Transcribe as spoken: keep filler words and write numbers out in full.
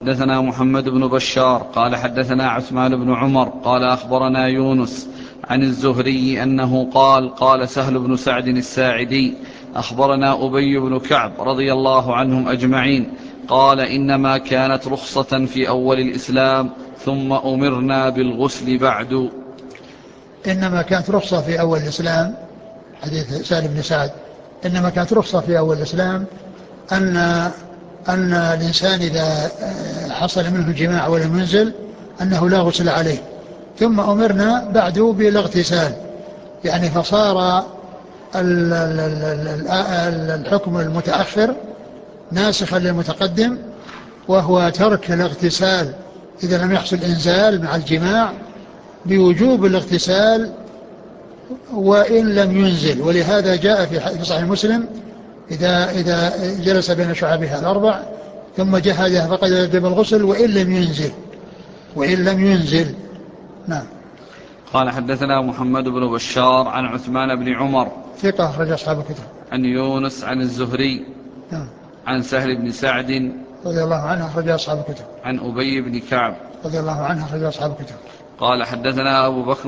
حدثنا محمد بن بشار قال حدثنا عثمان بن عمر قال أخبرنا يونس عن الزهري أنه قال قال سهل بن سعد الساعدي أخبرنا أبي بن كعب رضي الله عنهم أجمعين قال إنما كانت رخصة في أول الإسلام ثم أمرنا بالغسل بعد. إنما كانت رخصة في أول الإسلام، حديث سهل بن سعد، إنما كانت رخصة في أول الإسلام أن أن الإنسان إذا حصل منه الجماع ولم ينزل أنه لا غسل عليه، ثم أمرنا بعد بالاغتسال، يعني فصار الحكم المتأخر ناسخا للمتقدم، وهو ترك الاغتسال إذا لم يحصل إنزال مع الجماع بوجوب الاغتسال وإن لم ينزل. ولهذا جاء في صحيح مسلم إذا, إذا جلس بين شعابها الأربع ثم جهدها فقد وجب الغسل وإن لم ينزل وإن لم ينزل نعم. قال حدثنا محمد بن بشار عن عثمان بن عمر ثقة أخرج أصحاب الكتب. عن يونس عن الزهري نعم. عن سهل بن سعد رضي الله عنه أخرج أصحاب الكتب. عن أبي بن كعب رضي الله عنه أخرج أصحاب الكتب. قال حدثنا أبو بكر